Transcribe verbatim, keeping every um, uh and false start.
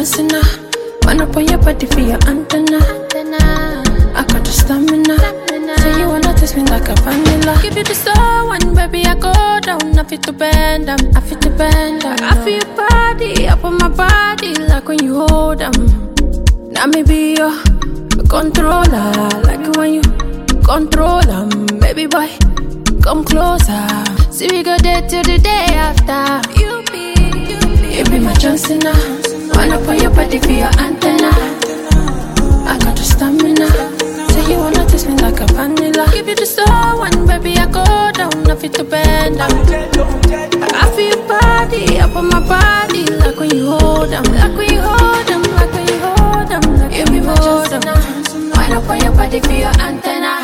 Johnson. Man up on your body for your antenna. I got the stamina. Say you wanna taste me like a vanilla. Give you the slow one, baby, I go down. I fit to bend them, I fit to bend them. I feel your body up on my body, like when you hold them. Now me be your controller, like when you control them. Baby boy, come closer. See we go there till the day after. You be, you be, you be my Johnson. Man up on your body for your antenna. I got the stamina. Say you wanna taste me like a vanilla. Give you the slow one, baby, I go down. I fit to bend down. I feel your body up on my body, like when you hold them, like when you hold them, like when you hold them, like you be hold them. Wind up on your body for your antenna.